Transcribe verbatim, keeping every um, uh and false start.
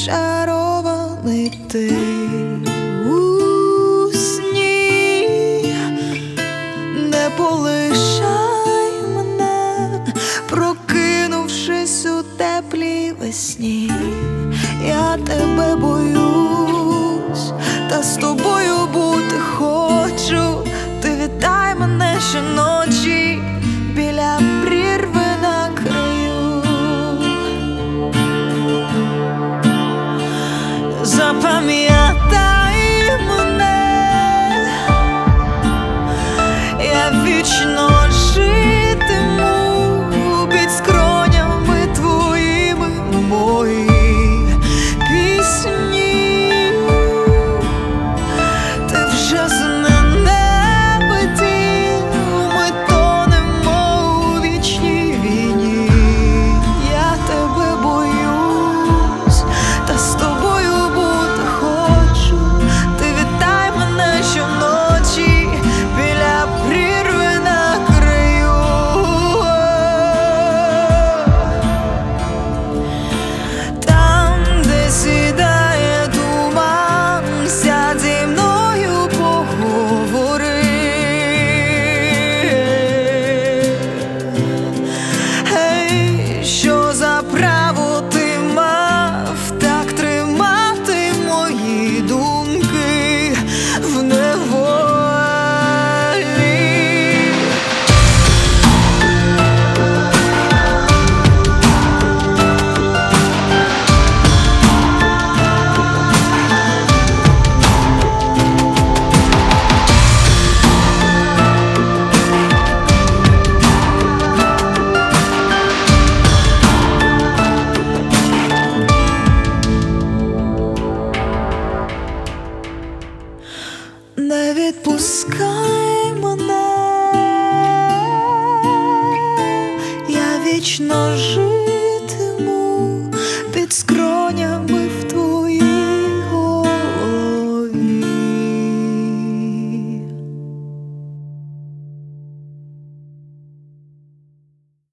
зачарований ти у сні, не полишай мене, прокинувшись у теплій весні. Я тебе боюсь, та з тобою бути хочу. Ти вітай мене щоночі біля прірви на краю. Запам'ятай мене, я вічно житиму під скронями твоїми мої пісні. Ти вже зненавидів, ми тонемо у вічній війні. Я тебе боюсь, та з тобою бути хочу. Ти вітай мене щоночі біля прірви на краю. Там, де сідає туман, сядь зі мною поговори. Гей, що за право ти мав так тримати мої думки в неволі? Не відпускай мене, я вічно жив.